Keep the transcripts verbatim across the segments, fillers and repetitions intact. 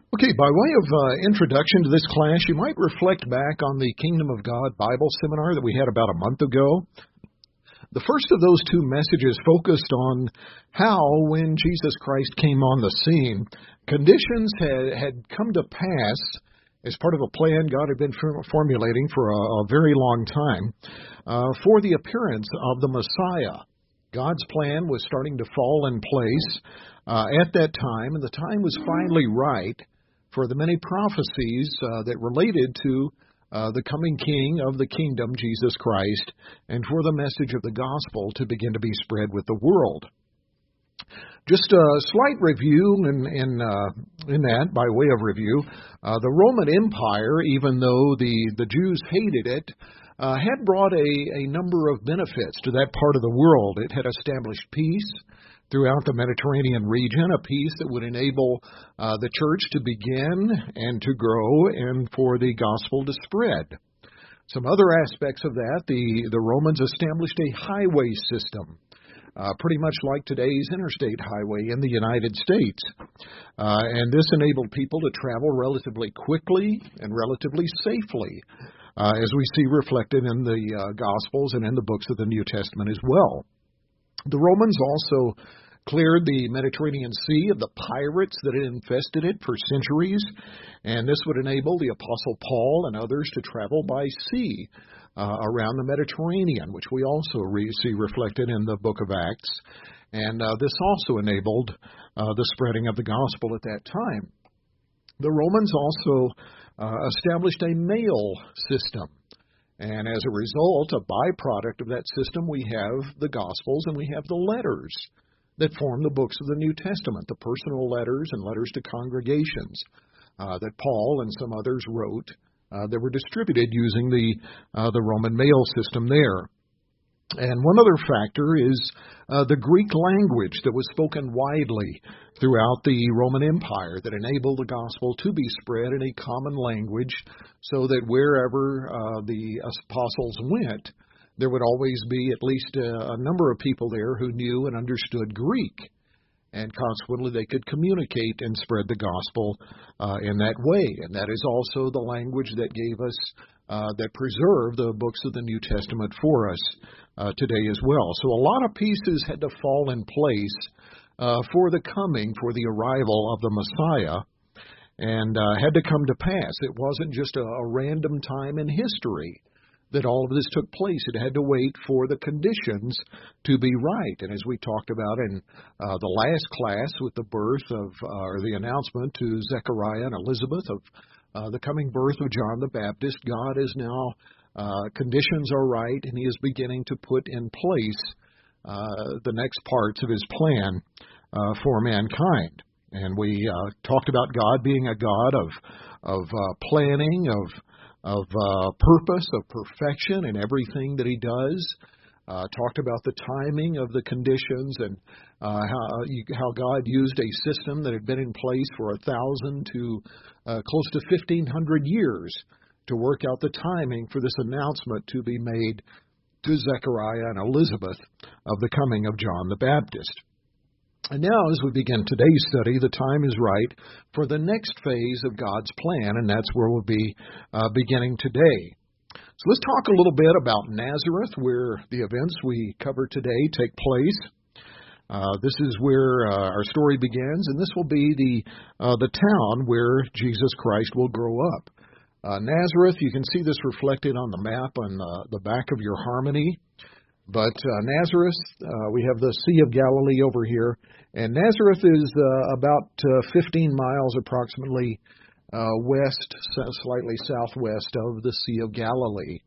Okay, by way of uh, introduction to this class, you might reflect back on the Kingdom of God Bible seminar that we had about a month ago. The first of those two messages focused on how, when Jesus Christ came on the scene, conditions had, had come to pass as part of a plan God had been formulating for a, a very long time uh, for the appearance of the Messiah. God's plan was starting to fall in place uh, at that time, and the time was finally right for the many prophecies uh, that related to uh, the coming King of the kingdom, Jesus Christ, and for the message of the gospel to begin to be spread with the world. Just a slight review in, in, uh, in that, by way of review, uh, the Roman Empire, even though the, the Jews hated it, uh, had brought a, a number of benefits to that part of the world. It had established peace throughout the Mediterranean region, a peace that would enable uh, the church to begin and to grow and for the gospel to spread. Some other aspects of that, the, the Romans established a highway system, uh, pretty much like today's interstate highway in the United States. Uh, and this enabled people to travel relatively quickly and relatively safely, uh, as we see reflected in the uh, Gospels and in the books of the New Testament as well. The Romans also cleared the Mediterranean Sea of the pirates that had infested it for centuries, and this would enable the Apostle Paul and others to travel by sea uh, around the Mediterranean, which we also re- see reflected in the book of Acts. And uh, this also enabled uh, the spreading of the gospel at that time. The Romans also uh, established a mail system. And as a result, a byproduct of that system, we have the Gospels and we have the letters that form the books of the New Testament, the personal letters and letters to congregations uh, that Paul and some others wrote uh, that were distributed using the uh, the Roman mail system there. And one other factor is uh, the Greek language that was spoken widely throughout the Roman Empire that enabled the gospel to be spread in a common language so that wherever uh, the apostles went, there would always be at least a, a number of people there who knew and understood Greek. And consequently, they could communicate and spread the gospel uh, in that way. And that is also the language that gave us, uh, that preserved the books of the New Testament for us uh, today as well. So a lot of pieces had to fall in place uh, for the coming, for the arrival of the Messiah, and uh, had to come to pass. It wasn't just a, a random time in history that all of this took place. It had to wait for the conditions to be right. And as we talked about in uh, the last class with the birth of, uh, or the announcement to Zechariah and Elizabeth of uh, the coming birth of John the Baptist, God is now, uh, conditions are right, and He is beginning to put in place uh, the next parts of His plan uh, for mankind. And we uh, talked about God being a God of, of uh, planning, of of uh, purpose, of perfection in everything that He does. Uh, talked about the timing of the conditions and uh, how, how God used a system that had been in place for a thousand to uh, close to fifteen hundred years to work out the timing for this announcement to be made to Zechariah and Elizabeth of the coming of John the Baptist. And now, as we begin today's study, the time is right for the next phase of God's plan, and that's where we'll be uh, beginning today. So let's talk a little bit about Nazareth, where the events we cover today take place. Uh, this is where uh, our story begins, and this will be the uh, the town where Jesus Christ will grow up. Uh, Nazareth, you can see this reflected on the map on the, the back of your harmony. But uh, Nazareth, uh, we have the Sea of Galilee over here, and Nazareth is uh, about uh, fifteen miles approximately uh, west, slightly southwest of the Sea of Galilee.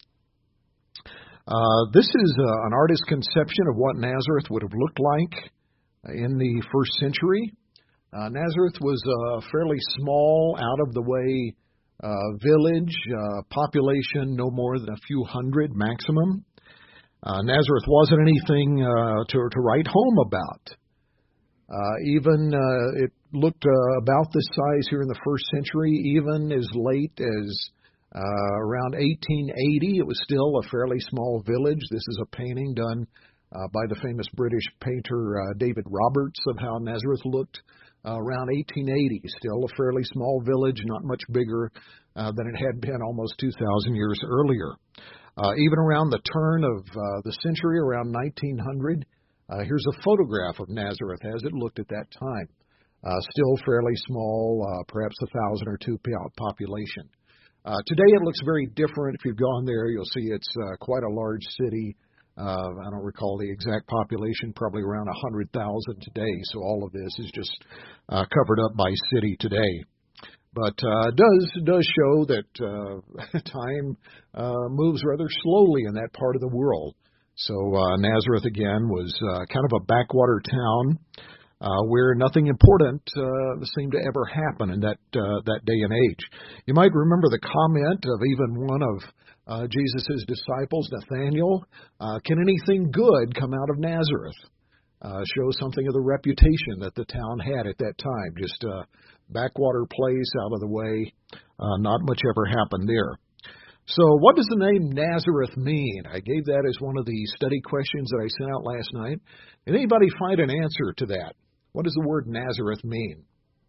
Uh, this is uh, an artist's conception of what Nazareth would have looked like in the first century. Uh, Nazareth was a fairly small, out-of-the-way uh, village, uh, population no more than a few hundred maximum. Uh, Nazareth wasn't anything uh, to, to write home about. Uh, even uh, it looked uh, about this size here in the first century, even as late as uh, around eighteen eighty. It was still a fairly small village. This is a painting done uh, by the famous British painter uh, David Roberts of how Nazareth looked uh, around eighteen eighty. Still a fairly small village, not much bigger uh, than it had been almost two thousand years earlier. Uh, even around the turn of uh, the century, around nineteen hundred, uh, here's a photograph of Nazareth as it looked at that time. Uh, still fairly small, uh, perhaps a thousand or two population. Uh, today it looks very different. If you've gone there, you'll see it's uh, quite a large city. Uh, I don't recall the exact population, probably around one hundred thousand today. So all of this is just uh, covered up by city today. But uh, it does does show that uh, time uh, moves rather slowly in that part of the world. So uh, Nazareth, again, was uh, kind of a backwater town uh, where nothing important uh, seemed to ever happen in that uh, that day and age. You might remember the comment of even one of uh, Jesus' disciples, Nathanael, uh, can anything good come out of Nazareth? Uh, shows something of the reputation that the town had at that time. Just a backwater place out of the way. Uh, not much ever happened there. So what does the name Nazareth mean? I gave that as one of the study questions that I sent out last night. Did anybody find an answer to that? What does the word Nazareth mean?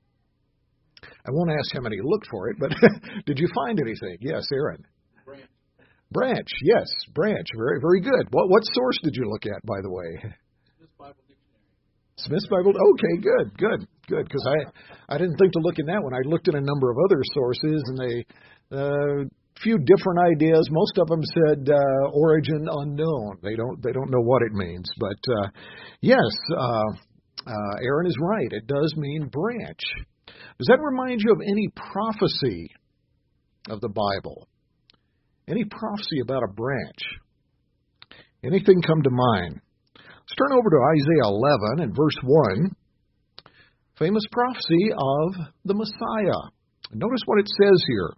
I won't ask how many looked for it, but did you find anything? Yes, Aaron. Branch. Branch, yes, branch. Very, very good. What, what source did you look at, by the way? Smith's Bible Dictionary. Smith's Bible. Okay, good, good, good. Because I, I didn't think to look in that one. I looked at a number of other sources, and they, uh, few different ideas. Most of them said uh, origin unknown. They don't, they don't know what it means. But uh, yes, uh, uh, Aaron is right. It does mean branch. Does that remind you of any prophecy of the Bible? Any prophecy about a branch? Anything come to mind? Let's turn over to Isaiah eleven and verse one. Famous prophecy of the Messiah. Notice what it says here.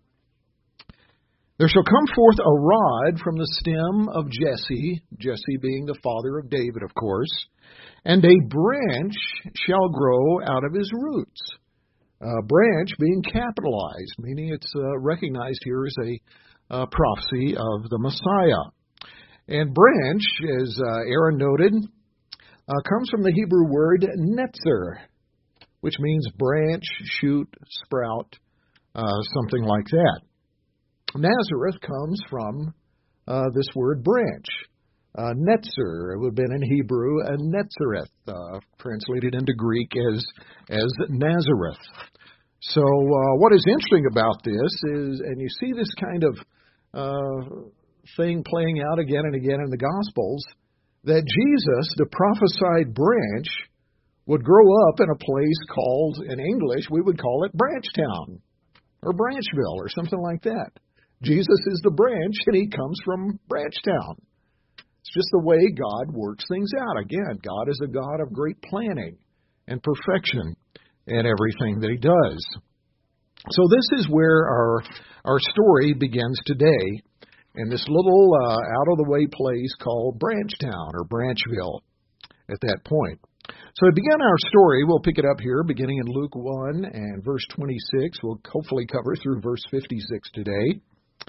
There shall come forth a rod from the stem of Jesse, Jesse being the father of David, of course, and a branch shall grow out of his roots. Uh, branch being capitalized, meaning it's uh, recognized here as a uh, prophecy of the Messiah. And branch, as uh, Aaron noted, uh, comes from the Hebrew word netzer, which means branch, shoot, sprout, uh, something like that. Nazareth comes from uh, this word branch. Uh, netzer, it would have been in Hebrew, a netzereth, uh, translated into Greek as as Nazareth. So uh, what is interesting about this is, and you see this kind of uh, thing playing out again and again in the Gospels, that Jesus, the prophesied branch, would grow up in a place called, in English, we would call it Branchtown, or Branchville, or something like that. Jesus is the branch, and he comes from Branchtown. It's just the way God works things out. Again, God is a God of great planning and perfection in everything that he does. So this is where our our story begins today, in this little uh, out-of-the-way place called Branchtown, or Branchville, at that point. So to begin our story, we'll pick it up here, beginning in Luke one and verse twenty-six. We'll hopefully cover through verse fifty-six today.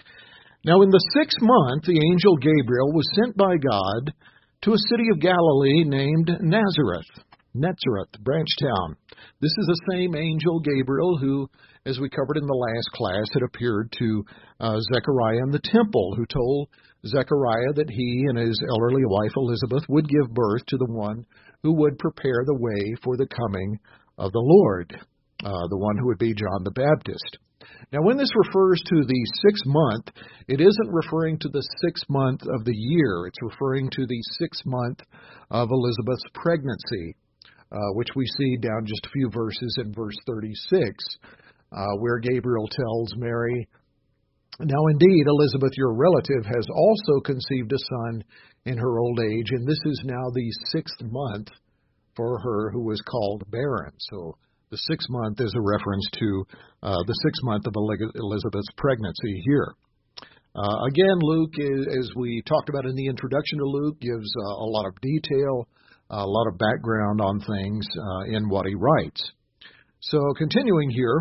Now in the sixth month, the angel Gabriel was sent by God to a city of Galilee named Nazareth, Nazareth, Branchtown. This is the same angel Gabriel who, as we covered in the last class, had appeared to uh, Zechariah in the temple, who told Zechariah that he and his elderly wife Elizabeth would give birth to the one who would prepare the way for the coming of the Lord, uh, the one who would be John the Baptist. Now, when this refers to the sixth month, it isn't referring to the sixth month of the year. It's referring to the sixth month of Elizabeth's pregnancy, uh, which we see down just a few verses in verse thirty-six, uh, where Gabriel tells Mary, "Now indeed, Elizabeth, your relative, has also conceived a son in her old age, and this is now the sixth month for her who was called barren." So the sixth month is a reference to uh, the sixth month of Elizabeth's pregnancy here. Uh, again, Luke, as we talked about in the introduction to Luke, gives uh, a lot of detail, a lot of background on things uh, in what he writes. So continuing here,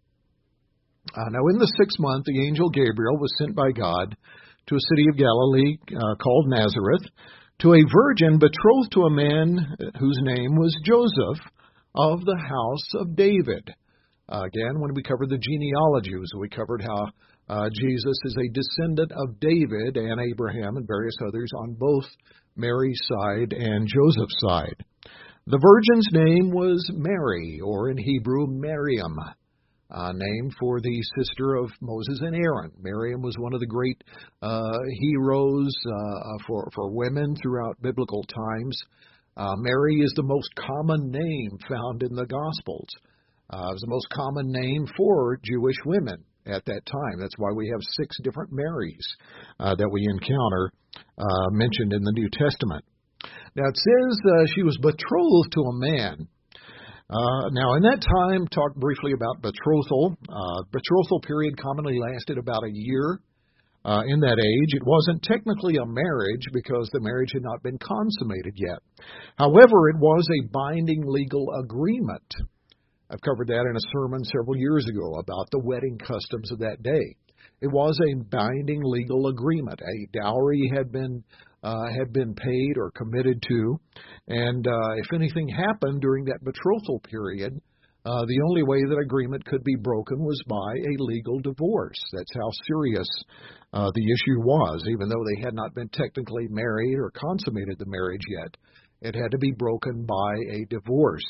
uh, now in the sixth month, the angel Gabriel was sent by God to a city of Galilee uh, called Nazareth, to a virgin betrothed to a man whose name was Joseph, of the house of David. Uh, again, when we covered the genealogies, we covered how uh, Jesus is a descendant of David and Abraham and various others on both Mary's side and Joseph's side. The virgin's name was Mary, or in Hebrew, Miriam, uh, named for the sister of Moses and Aaron. Miriam was one of the great uh, heroes uh, for, for women throughout biblical times. Uh, Mary is the most common name found in the Gospels. Uh, it was the most common name for Jewish women at that time. That's why we have six different Marys uh, that we encounter uh, mentioned in the New Testament. Now, it says uh, she was betrothed to a man. Uh, now, in that time, talk briefly about betrothal. Uh, betrothal period commonly lasted about a year. Uh, in that age, it wasn't technically a marriage because the marriage had not been consummated yet. However, it was a binding legal agreement. I've covered that in a sermon several years ago about the wedding customs of that day. It was a binding legal agreement. A dowry had been uh, had been paid or committed to, and uh, if anything happened during that betrothal period, uh, the only way that agreement could be broken was by a legal divorce. That's how serious uh, the issue was. Even though they had not been technically married or consummated the marriage yet, it had to be broken by a divorce.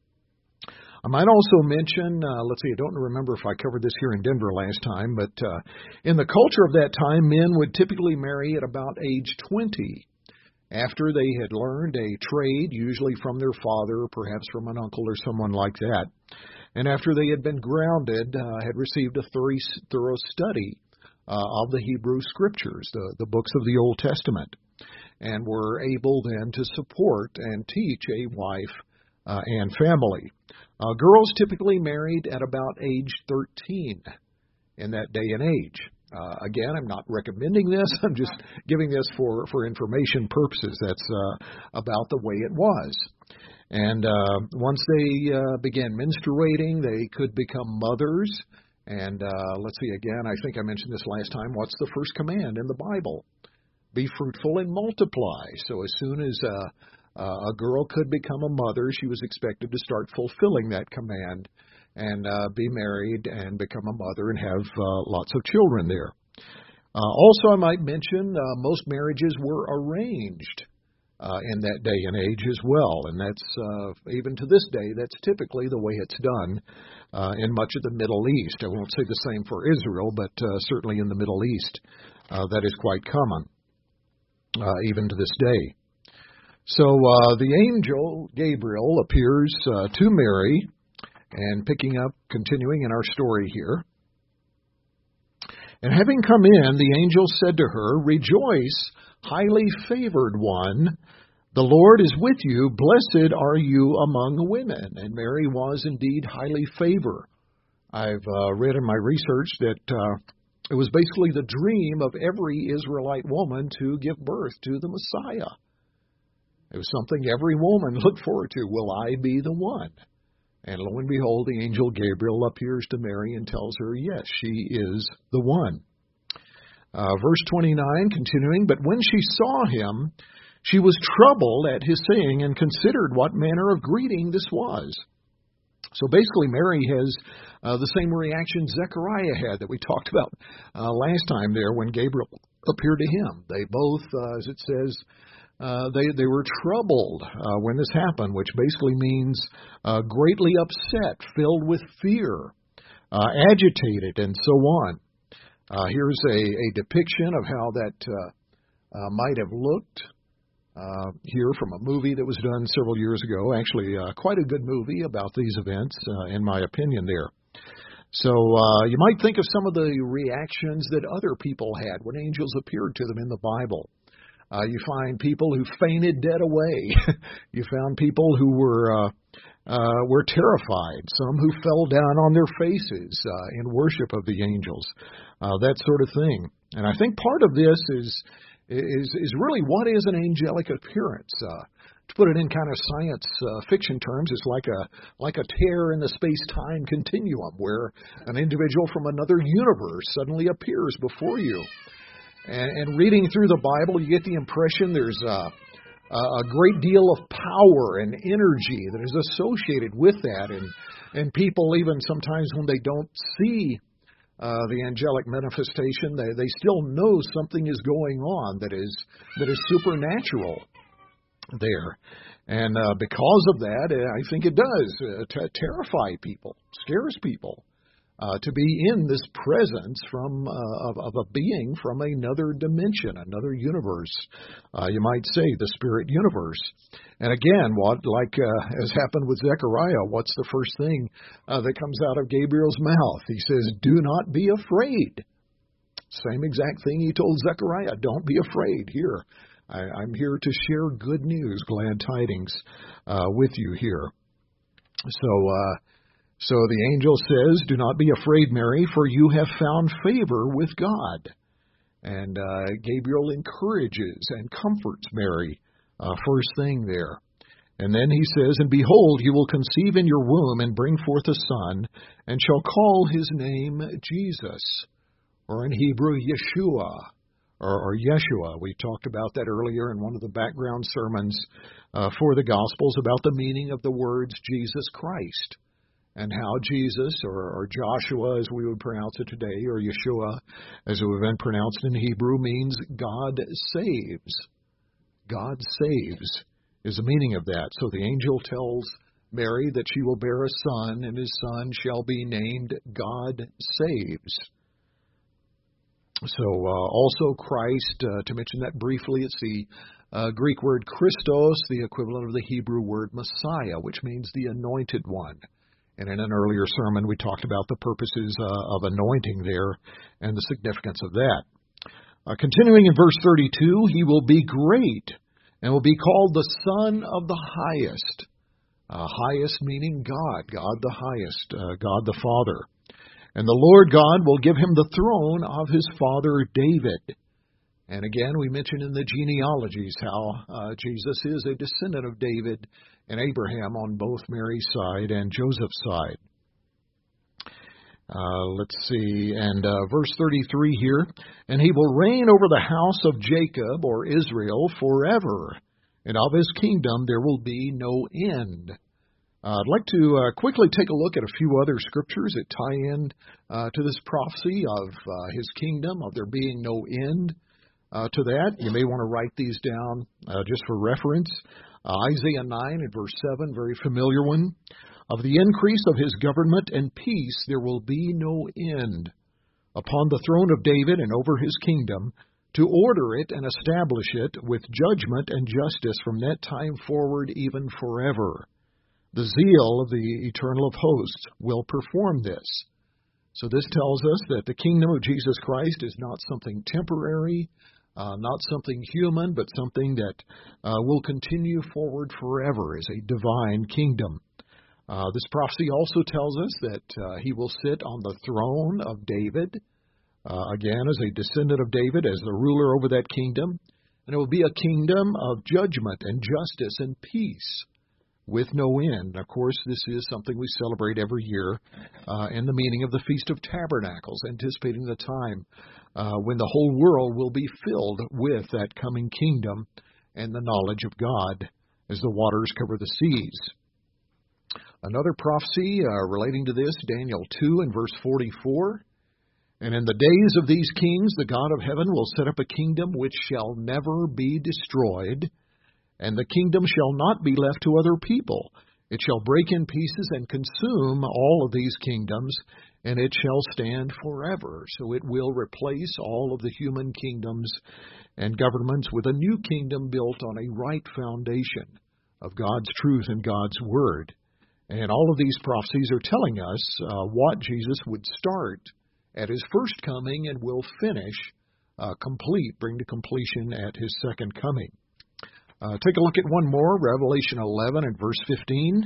I might also mention, uh, let's see, I don't remember if I covered this here in Denver last time, but uh, in the culture of that time, men would typically marry at about age twenty, after they had learned a trade, usually from their father, or perhaps from an uncle or someone like that, and after they had been grounded, uh, had received a thorough study uh, of the Hebrew Scriptures, the, the books of the Old Testament, and were able then to support and teach a wife uh, and family. Uh, girls typically married at about age thirteen in that day and age. Uh, again, I'm not recommending this. I'm just giving this for, for information purposes. That's uh, about the way it was. And uh, once they uh, began menstruating, they could become mothers. And uh, let's see, again, I think I mentioned this last time. What's the first command in the Bible? Be fruitful and multiply. So as soon as uh, Uh, a girl could become a mother, she was expected to start fulfilling that command and uh, be married and become a mother and have uh, lots of children there. Uh, also, I might mention uh, most marriages were arranged uh, in that day and age as well. And that's, uh, even to this day, that's typically the way it's done uh, in much of the Middle East. I won't say the same for Israel, but uh, certainly in the Middle East, uh, that is quite common, uh, even to this day. So uh, the angel Gabriel appears uh, to Mary, and picking up, continuing in our story here. And having come in, the angel said to her, "Rejoice, highly favored one, the Lord is with you, blessed are you among women." And Mary was indeed highly favored. I've uh, read in my research that uh, it was basically the dream of every Israelite woman to give birth to the Messiah. It was something every woman looked forward to. Will I be the one? And lo and behold, the angel Gabriel appears to Mary and tells her, yes, she is the one. Uh, verse twenty-nine, continuing, but when she saw him, she was troubled at his saying and considered what manner of greeting this was. So basically, Mary has uh, the same reaction Zechariah had that we talked about uh, last time there when Gabriel appeared to him. They both, uh, as it says, Uh, they, they were troubled uh, when this happened, which basically means uh, greatly upset, filled with fear, uh, agitated, and so on. Uh, here's a, a depiction of how that uh, uh, might have looked uh, here from a movie that was done several years ago. Actually, uh, quite a good movie about these events, uh, in my opinion there. So uh, you might think of some of the reactions that other people had when angels appeared to them in the Bible. Uh, you find people who fainted dead away. You found people who were uh, uh, were terrified. Some who fell down on their faces uh, in worship of the angels. Uh, that sort of thing. And I think part of this is is is really what is an angelic appearance. Uh, to put it in kind of science uh, fiction terms, it's like a like a tear in the space-time continuum where an individual from another universe suddenly appears before you. And, and reading through the Bible, you get the impression there's uh, a great deal of power and energy that is associated with that. And, and people, even sometimes when they don't see uh, the angelic manifestation, they, they still know something is going on that is that is supernatural there. And uh, because of that, I think it does uh, t- terrify people, scares people. Uh, to be in this presence from uh, of, of a being from another dimension, another universe, uh, you might say, the spirit universe. And again, what like uh, has happened with Zechariah, what's the first thing uh, that comes out of Gabriel's mouth? He says, "Do not be afraid." Same exact thing he told Zechariah. Don't be afraid. Here, I, I'm here to share good news, glad tidings uh, with you here. So. Uh, So the angel says, "Do not be afraid, Mary, for you have found favor with God." And uh, Gabriel encourages and comforts Mary, uh, first thing there. And then he says, "And behold, you will conceive in your womb and bring forth a son, and shall call his name Jesus," or in Hebrew, Yeshua, or, or Yeshua. We talked about that earlier in one of the background sermons uh, for the Gospels about the meaning of the words Jesus Christ. And how Jesus, or, or Joshua as we would pronounce it today, or Yeshua as it would have been pronounced in Hebrew, means God saves. God saves is the meaning of that. So the angel tells Mary that she will bear a son, and his son shall be named God Saves. So uh, also Christ, uh, to mention that briefly, it's the uh, Greek word Christos, the equivalent of the Hebrew word Messiah, which means the anointed one. And in an earlier sermon, we talked about the purposes uh, of anointing there and the significance of that. Uh, continuing in verse thirty-two, "He will be great and will be called the Son of the Highest." Uh, highest meaning God, God the highest, uh, God the Father. "And the Lord God will give him the throne of his father David." And again, we mentioned in the genealogies how uh, Jesus is a descendant of David and Abraham on both Mary's side and Joseph's side. Uh, let's see, and uh, verse thirty-three here, "And he will reign over the house of Jacob," or Israel, "forever, and of his kingdom there will be no end." Uh, I'd like to uh, quickly take a look at a few other scriptures that tie in uh, to this prophecy of uh, his kingdom, of there being no end. Uh, to that, you may want to write these down uh, just for reference. Uh, Isaiah nine and verse seven, very familiar one. "Of the increase of his government and peace there will be no end upon the throne of David and over his kingdom, to order it and establish it with judgment and justice from that time forward even forever. The zeal of the Eternal of hosts will perform this." So this tells us that the kingdom of Jesus Christ is not something temporary, Uh, not something human, but something that uh, will continue forward forever as a divine kingdom. Uh, this prophecy also tells us that uh, he will sit on the throne of David, uh, again as a descendant of David, as the ruler over that kingdom. And it will be a kingdom of judgment and justice and peace with no end. Of course, this is something we celebrate every year uh, in the meaning of the Feast of Tabernacles, anticipating the time uh, when the whole world will be filled with that coming kingdom and the knowledge of God as the waters cover the seas. Another prophecy uh, relating to this, Daniel two and verse forty-four, "And in the days of these kings, the God of heaven will set up a kingdom which shall never be destroyed, and the kingdom shall not be left to other people. It shall break in pieces and consume all of these kingdoms, and it shall stand forever." So it will replace all of the human kingdoms and governments with a new kingdom built on a right foundation of God's truth and God's word. And all of these prophecies are telling us uh, what Jesus would start at his first coming and will finish, uh, complete, bring to completion at his second coming. Uh, take a look at one more, Revelation eleven and verse fifteen.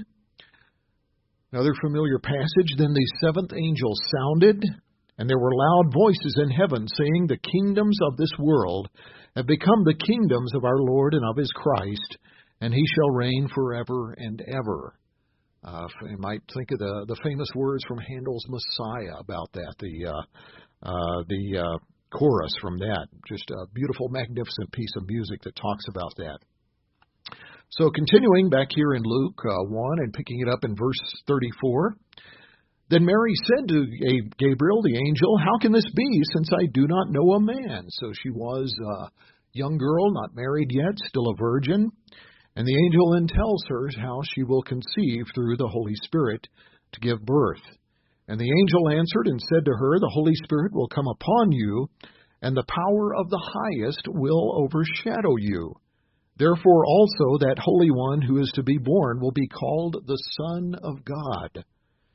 Another familiar passage. "Then the seventh angel sounded, and there were loud voices in heaven saying, The kingdoms of this world have become the kingdoms of our Lord and of his Christ, and he shall reign forever and ever." Uh, you might think of the, the famous words from Handel's Messiah about that, the uh, uh, the uh, chorus from that. Just a beautiful, magnificent piece of music that talks about that. So continuing back here in Luke uh, one and picking it up in verse thirty-four, then Mary said to Gabriel, the angel, "How can this be, since I do not know a man?" So she was a young girl, not married yet, still a virgin. And the angel then tells her how she will conceive through the Holy Spirit to give birth. And the angel answered and said to her, "The Holy Spirit will come upon you, and the power of the highest will overshadow you. Therefore also that Holy One who is to be born will be called the Son of God."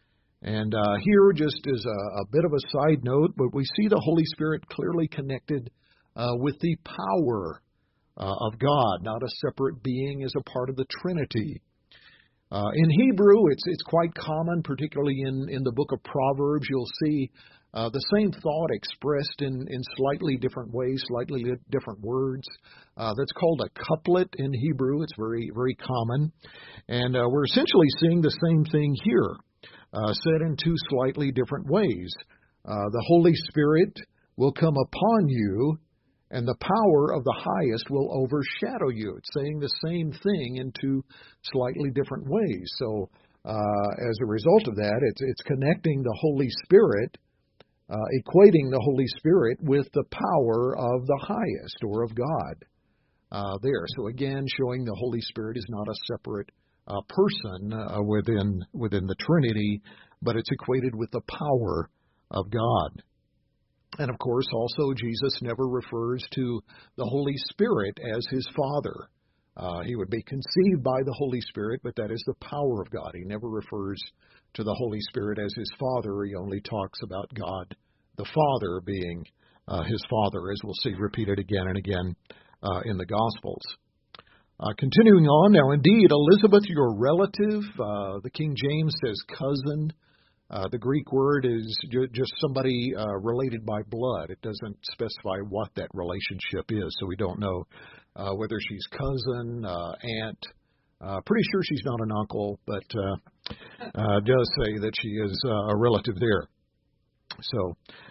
And uh, here, just as a, a bit of a side note, but we see the Holy Spirit clearly connected uh, with the power uh, of God, not a separate being as a part of the Trinity. Uh, in Hebrew, it's it's quite common, particularly in, in the book of Proverbs, you'll see uh, the same thought expressed in, in slightly different ways, slightly different words. Uh, that's called a couplet in Hebrew. It's very, very common. And uh, we're essentially seeing the same thing here. Uh, said in two slightly different ways. Uh, the Holy Spirit will come upon you, and the power of the highest will overshadow you. It's saying the same thing in two slightly different ways. So uh, as a result of that, it's, it's connecting the Holy Spirit, uh, equating the Holy Spirit with the power of the highest, or of God uh, there. So again, showing the Holy Spirit is not a separate Uh, person uh, within within the Trinity, but it's equated with the power of God. And of course, also, Jesus never refers to the Holy Spirit as his Father. Uh, he would be conceived by the Holy Spirit, but that is the power of God. He never refers to the Holy Spirit as his Father. He only talks about God, the Father, being uh, his Father, as we'll see repeated again and again uh, in the Gospels. Uh, continuing on, now indeed, Elizabeth, your relative, uh, the King James says cousin. Uh, the Greek word is ju- just somebody uh, related by blood. It doesn't specify what that relationship is, so we don't know uh, whether she's cousin, uh, aunt. Uh, pretty sure she's not an uncle, but uh, uh, does say that she is uh, a relative there. So,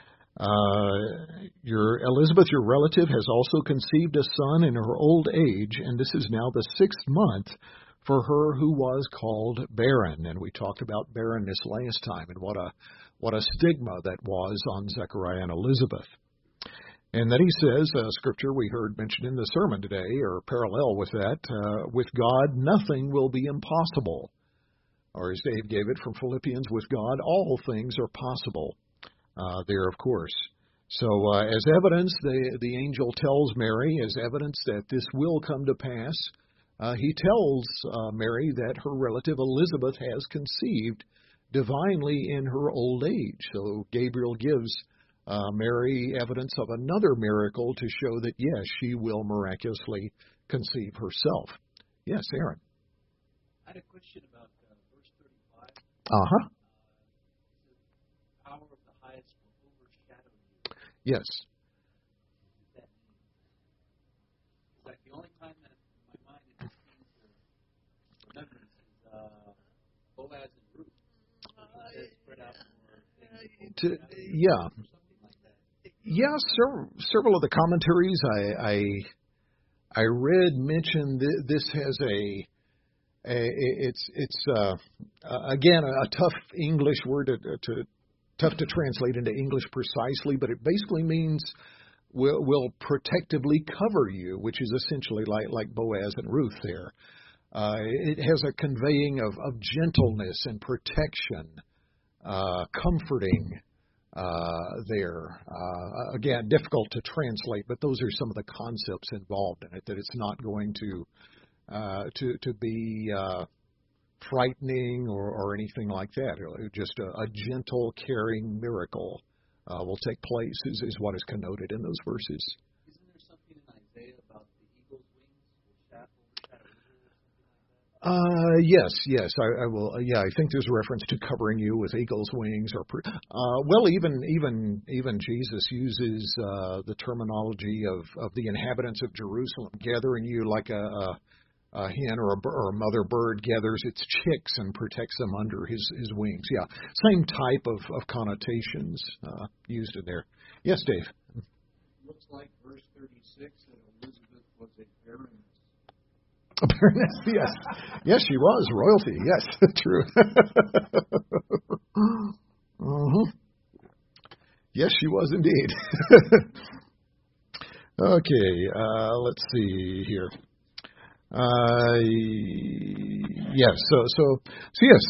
Uh, your Elizabeth, your relative, has also conceived a son in her old age, and this is now the sixth month for her who was called barren. And we talked about barrenness last time, and what a what a stigma that was on Zechariah and Elizabeth. And then he says, uh, scripture we heard mentioned in the sermon today, or parallel with that, uh, with God nothing will be impossible. Or as Dave gave it from Philippians, with God all things are possible. Uh, there, of course. So uh, as evidence, the, the angel tells Mary, as evidence that this will come to pass, uh, he tells uh, Mary that her relative Elizabeth has conceived divinely in her old age. So Gabriel gives uh, Mary evidence of another miracle to show that, yes, she will miraculously conceive herself. Yes, Aaron. I had a question about uh, verse thirty-five. Uh-huh. Yes. That like the only time that in my mind it just seems to remembrance is uh, Boaz and Ruth. It spread out more things. To, yeah. Like that. Yeah, several, several of the commentaries I I, I read mention th- this has a, a it's it's uh, uh, again a, a tough English word to, to tough to translate into English precisely, but it basically means will, will protectively cover you, which is essentially like, like Boaz and Ruth there. Uh, it has a conveying of, of gentleness and protection, uh, comforting uh, there. Uh, again, difficult to translate, but those are some of the concepts involved in it, that it's not going to uh, to, to be Uh, frightening or, or anything like that. Just a, a gentle, caring miracle uh, will take place is, is what is connoted in those verses. Isn't there something in Isaiah about the eagle's wings, the shaft overshadow or something like that? Uh, yes, yes, I, I will. Uh, yeah, I think there's a reference to covering you with eagle's wings, or uh, well, even even even Jesus uses uh, the terminology of, of the inhabitants of Jerusalem gathering you like a, a A hen or a, or a mother bird gathers its chicks and protects them under his, his wings. Yeah, same type of, of connotations uh, used in there. Yes, Dave? Looks like verse thirty-six that Elizabeth was a barrenness. A baroness, yes. Yes, she was. Royalty, yes. True. uh-huh. Yes, she was indeed. Okay, uh, let's see here. Uh, yes, so, so, so yes,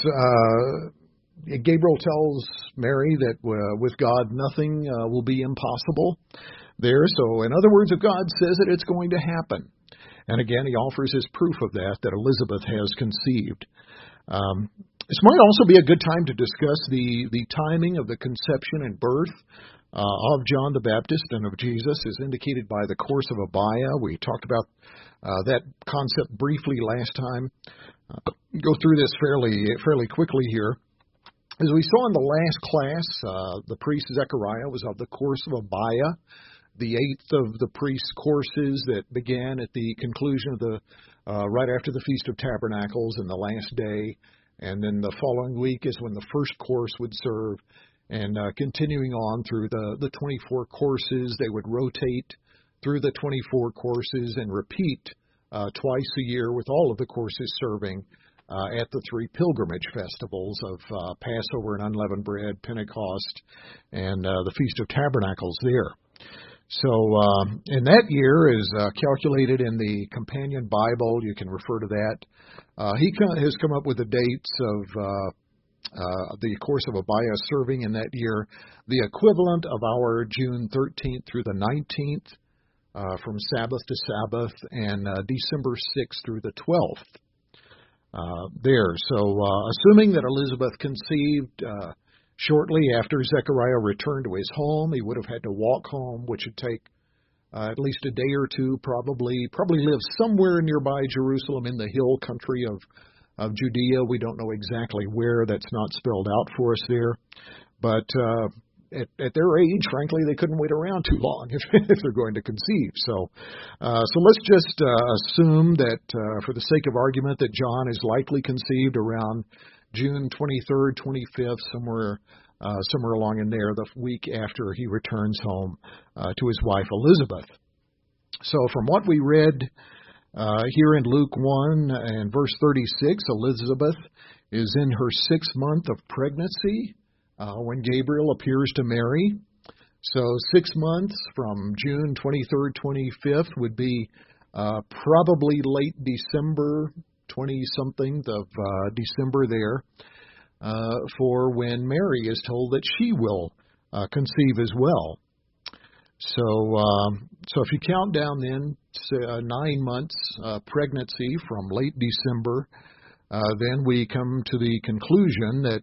uh, Gabriel tells Mary that uh, with God nothing uh, will be impossible there. So, in other words, if God says it, it's going to happen. And again, he offers his proof of that, that Elizabeth has conceived. Um, this might also be a good time to discuss the, the timing of the conception and birth uh, of John the Baptist and of Jesus, as indicated by the course of Abia. We talked about uh, that concept briefly last time. Uh, go through this fairly fairly quickly here. As we saw in the last class, uh, the priest Zechariah was of the course of Abia, the eighth of the priest's courses that began at the conclusion of the, uh, right after the Feast of Tabernacles and the last day. And then the following week is when the first course would serve. And uh, continuing on through the, the twenty-four courses, they would rotate through the twenty-four courses and repeat uh, twice a year with all of the courses serving uh, at the three pilgrimage festivals of uh, Passover and Unleavened Bread, Pentecost, and uh, the Feast of Tabernacles there. So, uh, and that year is uh, calculated in the Companion Bible. You can refer to that. Uh, he has come up with the dates of uh, uh, the course of Abia serving in that year, the equivalent of our June thirteenth through the nineteenth, uh, from Sabbath to Sabbath, and uh, December sixth through the twelfth uh, there. So, uh, assuming that Elizabeth conceived uh, shortly after Zechariah returned to his home, he would have had to walk home, which would take uh, at least a day or two, probably probably live somewhere nearby Jerusalem in the hill country of, of Judea. We don't know exactly where. That's not spelled out for us there. But uh, at, at their age, frankly, they couldn't wait around too long if, if they're going to conceive. So, uh, so let's just uh, assume that, uh, for the sake of argument, that John is likely conceived around June twenty-third, twenty-fifth, somewhere uh, somewhere along in there, the week after he returns home uh, to his wife Elizabeth. So from what we read uh, here in Luke one and verse thirty-six, Elizabeth is in her sixth month of pregnancy uh, when Gabriel appears to Mary. So six months from June twenty-third, twenty-fifth would be uh, probably late December, twenty-something of uh, December there, uh, for when Mary is told that she will uh, conceive as well. So, um, so if you count down then uh, nine months uh, pregnancy from late December, uh, then we come to the conclusion that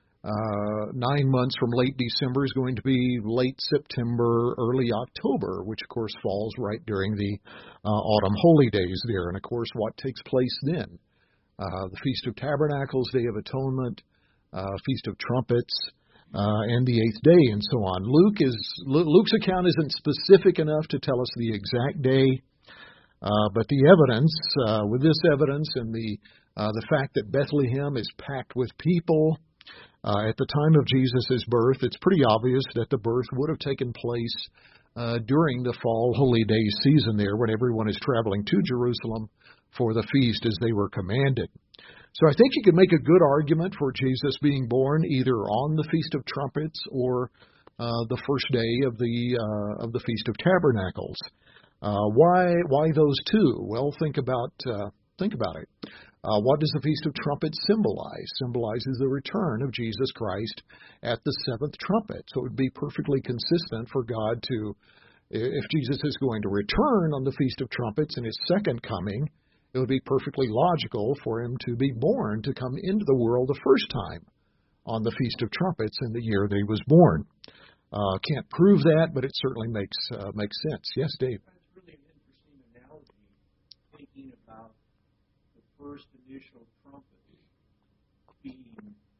uh, nine months from late December is going to be late September, early October, which of course falls right during the uh, autumn holy days there. And of course, what takes place then? Uh, the Feast of Tabernacles, Day of Atonement, uh, Feast of Trumpets, uh, and the eighth day, and so on. Luke is Luke's account isn't specific enough to tell us the exact day, uh, but the evidence, uh, with this evidence and the uh, the fact that Bethlehem is packed with people uh, at the time of Jesus' birth, it's pretty obvious that the birth would have taken place uh, during the fall holy day season there, when everyone is traveling to Jerusalem for the feast as they were commanded. So I think you could make a good argument for Jesus being born either on the Feast of Trumpets or uh, the first day of the uh, of the Feast of Tabernacles. Uh, why why those two? Well, think about uh, think about it. Uh, what does the Feast of Trumpets symbolize? Symbolizes the return of Jesus Christ at the seventh trumpet. So it would be perfectly consistent for God to, if Jesus is going to return on the Feast of Trumpets in his second coming, it would be perfectly logical for him to be born, to come into the world the first time on the Feast of Trumpets in the year that he was born. Uh, can't prove that, but it certainly makes uh, makes sense. Yes, Dave? That's really an interesting analogy, thinking about the first initial trumpet being,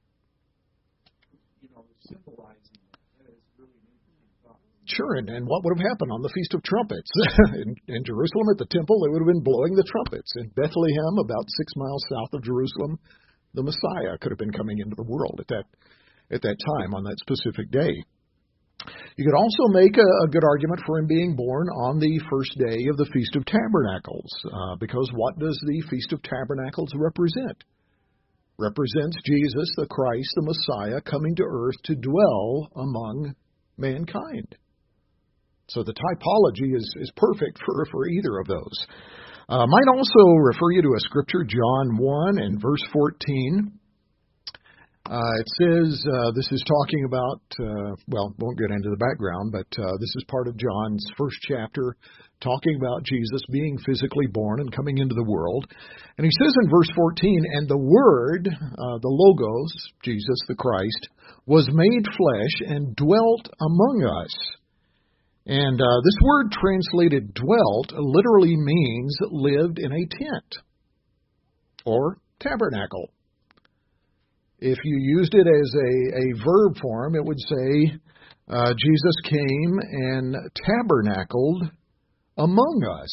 you know, symbolizing that. That is really an interesting thought. Sure, and, and what would have happened on the Feast of Trumpets? in, in Jerusalem at the temple, they would have been blowing the trumpets. In Bethlehem, about six miles south of Jerusalem, the Messiah could have been coming into the world at that at that time on that specific day. You could also make a, a good argument for him being born on the first day of the Feast of Tabernacles, uh, because what does the Feast of Tabernacles represent? Represents Jesus, the Christ, the Messiah, coming to earth to dwell among mankind. So the typology is, is perfect for, for either of those. Uh, might also refer you to a scripture, John one and verse fourteen. Uh, it says, uh, this is talking about, uh, well, won't get into the background, but uh, this is part of John's first chapter, talking about Jesus being physically born and coming into the world. And he says in verse fourteen, and the Word, uh, the Logos, Jesus the Christ, was made flesh and dwelt among us. And uh, this word translated dwelt literally means lived in a tent or tabernacle. If you used it as a, a verb form, it would say uh, Jesus came and tabernacled among us.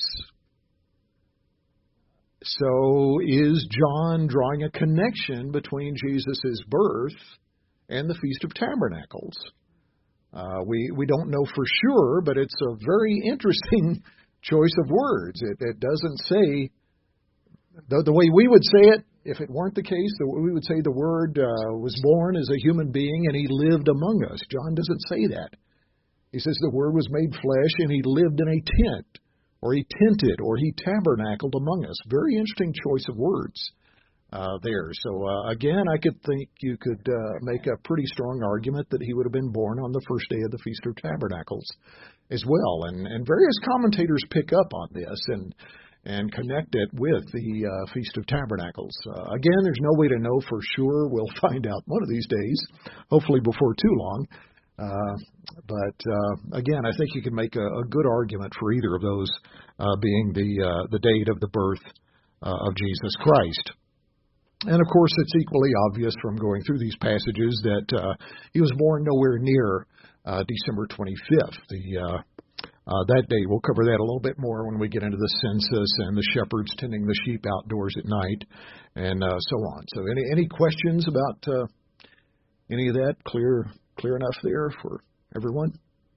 So is John drawing a connection between Jesus' birth and the Feast of Tabernacles? Uh, we, we don't know for sure, but it's a very interesting choice of words. It, it doesn't say, the, the way we would say it, if it weren't the case, the, we would say the Word uh, was born as a human being and He lived among us. John doesn't say that. He says the Word was made flesh and He lived in a tent, or He tented, or He tabernacled among us. Very interesting choice of words uh, there. So uh, again, I could think you could uh, make a pretty strong argument that He would have been born on the first day of the Feast of Tabernacles as well. And, and various commentators pick up on this and and connect it with the uh, Feast of Tabernacles. Uh, again, there's no way to know for sure. We'll find out one of these days, hopefully before too long. Uh, but uh, again, I think you can make a, a good argument for either of those uh, being the uh, the date of the birth uh, of Jesus Christ. And of course, it's equally obvious from going through these passages that uh, He was born nowhere near uh, December twenty-fifth, the uh, Uh, that day. We'll cover that a little bit more when we get into the census and the shepherds tending the sheep outdoors at night and uh, so on. So any any questions about uh, any of that? Clear clear enough there for everyone?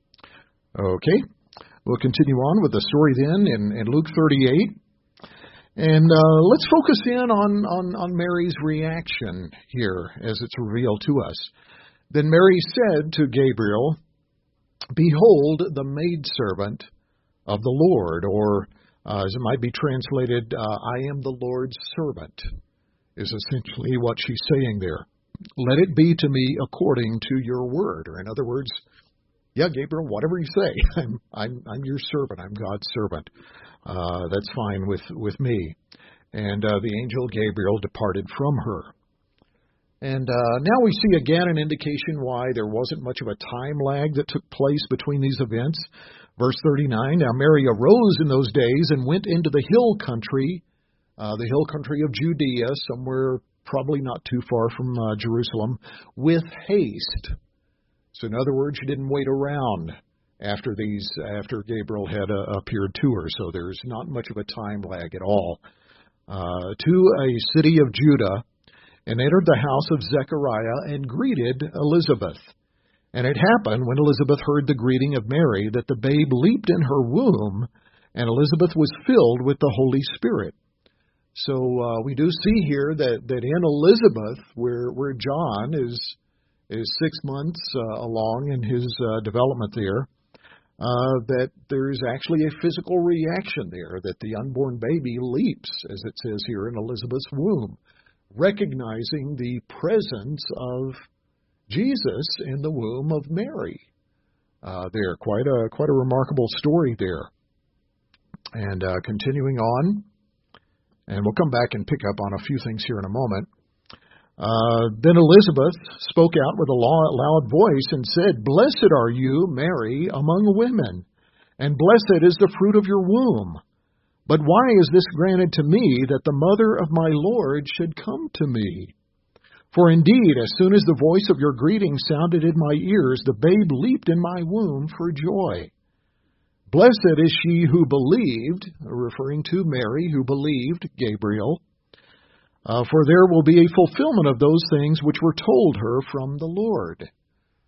Okay. We'll continue on with the story then in, in Luke thirty-eight. And uh, let's focus in on, on, on Mary's reaction here as it's revealed to us. Then Mary said to Gabriel, "Behold, the maidservant of the Lord," or uh, as it might be translated, uh, "I am the Lord's servant," is essentially what she's saying there. "Let it be to me according to your word." Or in other words, yeah, Gabriel, whatever you say, I'm I'm, I'm your servant. I'm God's servant. Uh, that's fine with, with me. And uh, the angel Gabriel departed from her. And uh, now we see again an indication why there wasn't much of a time lag that took place between these events. Verse thirty-nine, "Now Mary arose in those days and went into the hill country, uh, the hill country of Judea, somewhere probably not too far from uh, Jerusalem, with haste." So in other words, she didn't wait around after these, after Gabriel had uh, appeared to her. So there's not much of a time lag at all. Uh, to a city of Judah, and entered the house of Zechariah and greeted Elizabeth. And it happened, when Elizabeth heard the greeting of Mary, that the babe leaped in her womb, and Elizabeth was filled with the Holy Spirit. So uh, we do see here that, that in Elizabeth, where where John is is six months uh, along in his uh, development there, uh, that there is actually a physical reaction there, that the unborn baby leaps, as it says here, in Elizabeth's womb, recognizing the presence of Jesus in the womb of Mary. Uh, there, quite a quite a remarkable story there. And uh, continuing on, and we'll come back and pick up on a few things here in a moment. Uh, then Elizabeth spoke out with a loud voice and said, "Blessed are you, Mary, among women, and blessed is the fruit of your womb. But why is this granted to me, that the mother of my Lord should come to me? For indeed, as soon as the voice of your greeting sounded in my ears, the babe leaped in my womb for joy. Blessed is she who believed," referring to Mary, who believed Gabriel, uh, "for there will be a fulfillment of those things which were told her from the Lord."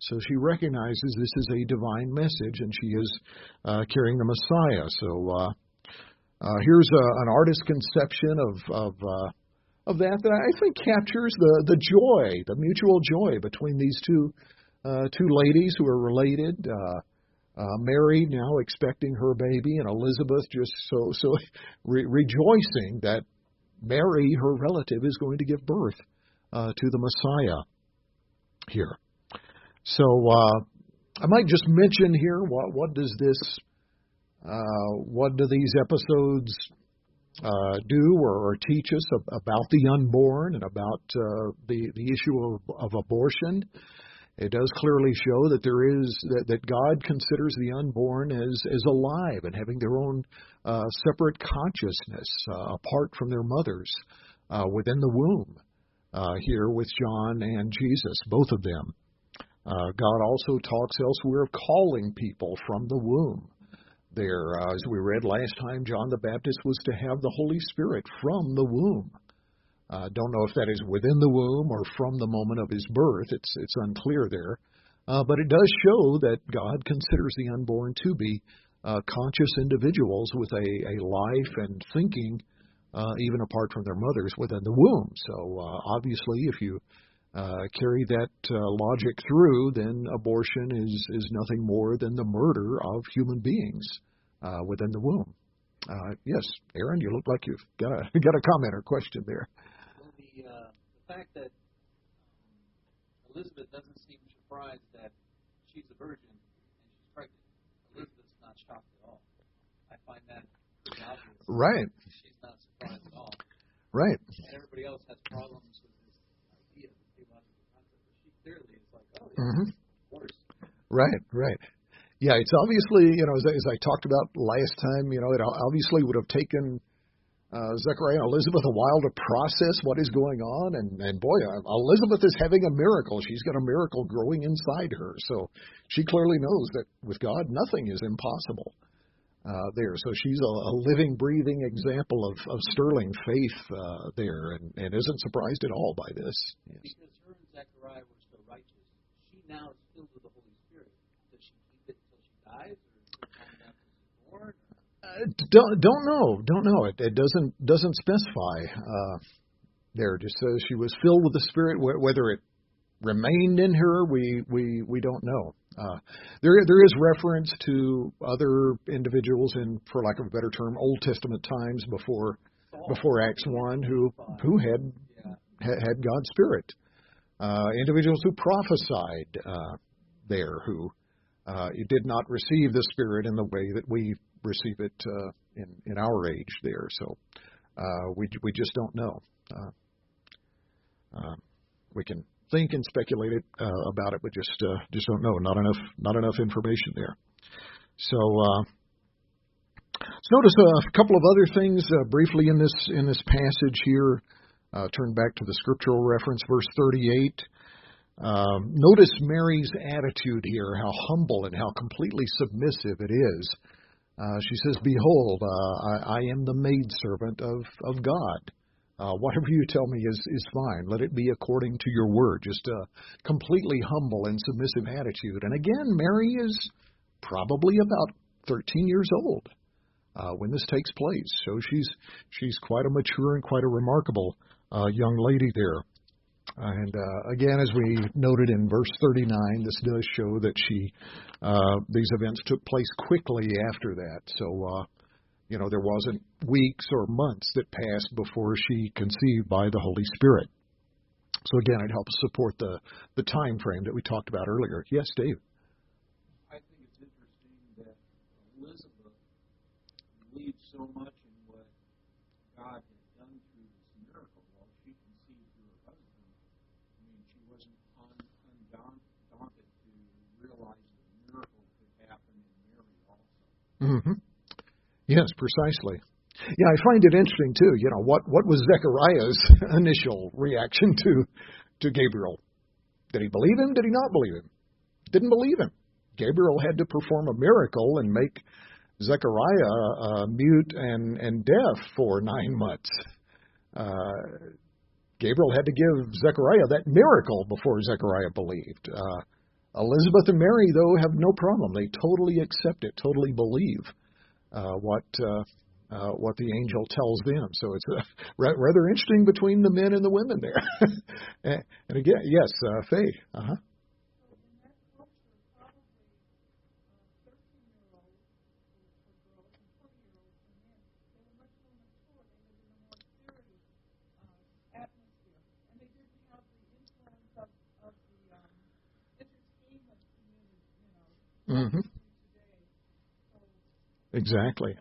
So she recognizes this is a divine message, and she is uh, carrying the Messiah. So uh, uh, here's a, an artist's conception of of, uh, of that that I think captures the, the joy, the mutual joy between these two uh, two ladies who are related. Uh, uh, Mary now expecting her baby, and Elizabeth just so so re- rejoicing that Mary, her relative, is going to give birth uh, to the Messiah here. So uh, I might just mention here what what does this uh, what do these episodes uh, do or, or teach us about the unborn and about uh, the the issue of, of abortion? It does clearly show that there is that, that God considers the unborn as as alive and having their own uh, separate consciousness uh, apart from their mothers uh, within the womb. Uh, here with John and Jesus, both of them. Uh, God also talks elsewhere of calling people from the womb. There, uh, as we read last time, John the Baptist was to have the Holy Spirit from the womb. Uh, don't know if that is within the womb or from the moment of his birth. It's it's unclear there. Uh, but it does show that God considers the unborn to be uh, conscious individuals with a, a life and thinking uh, even apart from their mothers within the womb. So uh, obviously, if you Uh, carry that uh, logic through, then abortion is, is nothing more than the murder of human beings uh, within the womb. Uh, yes, Aaron, you look like you've got a got a comment or question there. Well, the, uh, the fact that um, Elizabeth doesn't seem surprised that she's a virgin and she's pregnant. Elizabeth's not shocked at all. I find that pretty obvious. Right. She's not surprised at all. Right. And everybody else has problems with clearly it's like, oh, yeah, mm-hmm. of course. Right, right. Yeah, it's obviously, you know, as, as I talked about last time, you know, it obviously would have taken uh, Zechariah and Elizabeth a while to process what is going on. And, and boy, Elizabeth is having a miracle. She's got a miracle growing inside her. So she clearly knows that with God, nothing is impossible uh, there. So she's a, a living, breathing example of, of sterling faith uh, there and, and isn't surprised at all by this. Yes. Because her and Zechariah were righteous. She now is filled with the Holy Spirit. Does she keep it until she dies, or is it time after she's born? Uh, don't don't know. Don't know. It it doesn't doesn't specify uh, there. It just says she was filled with the Spirit. Whether it remained in her, we we we don't know. Uh, there there is reference to other individuals in, for lack of a better term, Old Testament times before Saul, before Acts one who who had yeah. had God's Spirit. Uh, individuals who prophesied uh, there, who uh, did not receive the Spirit in the way that we receive it uh, in, in our age there. So uh, we we just don't know. Uh, uh, we can think and speculate it, uh, about it, but just uh, just don't know. Not enough not enough information there. So uh, let's notice a couple of other things uh, briefly in this in this passage here. Uh, turn back to the scriptural reference, verse thirty-eight. Um, notice Mary's attitude here, how humble and how completely submissive it is. Uh, she says, "Behold, uh, I, I am the maidservant of, of God. Uh, whatever you tell me is, is fine. Let it be according to your word." Just a completely humble and submissive attitude. And again, Mary is probably about thirteen years old uh, when this takes place. So she's she's quite a mature and quite a remarkable Uh, young lady there. And uh, again, as we noted in verse thirty-nine, this does show that she uh, these events took place quickly after that. So, uh, you know, there wasn't weeks or months that passed before she conceived by the Holy Spirit. So again, it helps support the, the time frame that we talked about earlier. Yes, Dave? I think it's interesting that Elizabeth believes so much in what God has done through this miracle. Well, she conceived through her husband. I mean, she wasn't un- undaunted to realize that a miracle could happen in Mary also. Mm-hmm. Yes, precisely. Yeah, I find it interesting, too. You know, what, what was Zechariah's initial reaction to, to Gabriel? Did he believe him? Did he not believe him? Didn't believe him. Gabriel had to perform a miracle and make Zechariah uh, mute and, and deaf for nine months. Uh, Gabriel had to give Zechariah that miracle before Zechariah believed. Uh, Elizabeth and Mary, though, have no problem. They totally accept it, totally believe uh, what uh, uh, what the angel tells them. So it's uh, ra- rather interesting between the men and the women there. and, and again, yes, uh, Faye. Uh-huh. Mm-hmm. Exactly.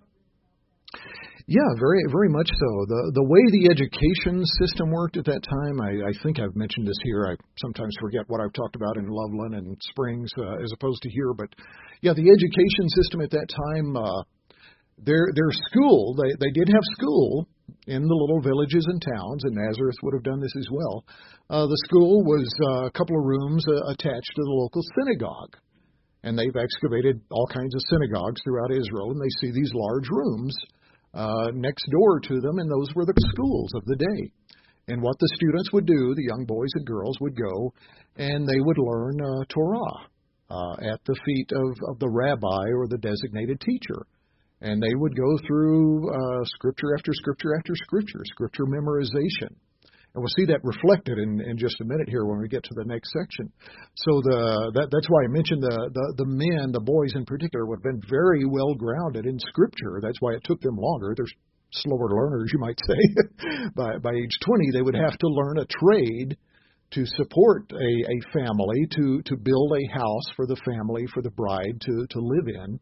Yeah, very, very much so. The the way the education system worked at that time, I, I think I've mentioned this here. I sometimes forget what I've talked about in Loveland and Springs uh, as opposed to here. But yeah, the education system at that time, uh, their their school, they they did have school in the little villages and towns, and Nazareth would have done this as well. Uh, the school was uh, a couple of rooms uh, attached to the local synagogue. And they've excavated all kinds of synagogues throughout Israel, and they see these large rooms uh, next door to them, and those were the schools of the day. And what the students would do, the young boys and girls would go, and they would learn uh, Torah uh, at the feet of, of the rabbi or the designated teacher. And they would go through uh, scripture after scripture after scripture, scripture memorization. And we'll see that reflected in, in just a minute here when we get to the next section. So the that, that's why I mentioned the, the, the men, the boys in particular, would have been very well grounded in Scripture. That's why it took them longer. They're slower learners, you might say. by, by age twenty, they would have to learn a trade to support a, a family, to, to build a house for the family, for the bride to, to live in.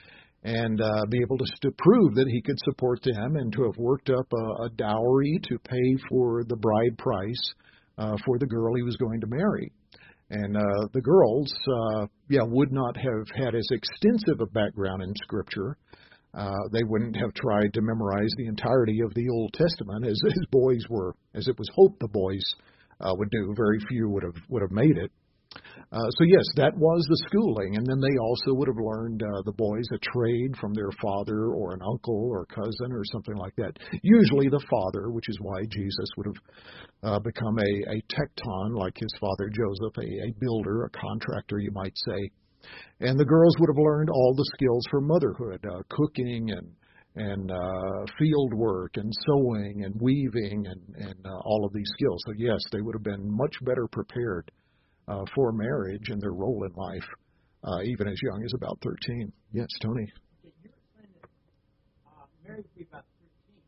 And uh, be able to, to prove that he could support them and to have worked up a, a dowry to pay for the bride price uh, for the girl he was going to marry. And uh, the girls, uh, yeah, would not have had as extensive a background in Scripture. Uh, they wouldn't have tried to memorize the entirety of the Old Testament as, as boys were, as it was hoped the boys uh, would do. Very few would have would have made it. Uh, so yes, that was the schooling, and then they also would have learned, uh, the boys, a trade from their father or an uncle or cousin or something like that. Usually the father, which is why Jesus would have uh, become a, a tekton, like his father Joseph, a, a builder, a contractor, you might say. And the girls would have learned all the skills for motherhood, uh, cooking and and uh, field work and sewing and weaving and, and uh, all of these skills. So yes, they would have been much better prepared Uh, for marriage and their role in life, uh, even as young as about thirteen. Yes, Tony. Okay, you were saying that uh, Mary would be about thirteen,